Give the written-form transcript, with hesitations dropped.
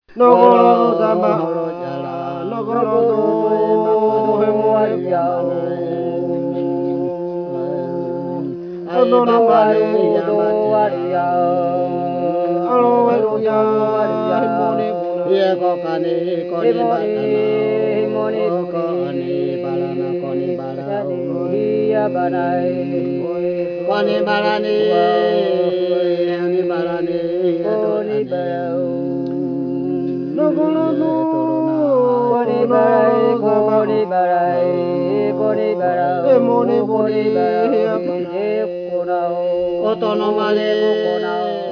Nogoro sama nogoro do hemore Anono male yaria Aleluya hemone ye kokane kone balana kone balane Otono male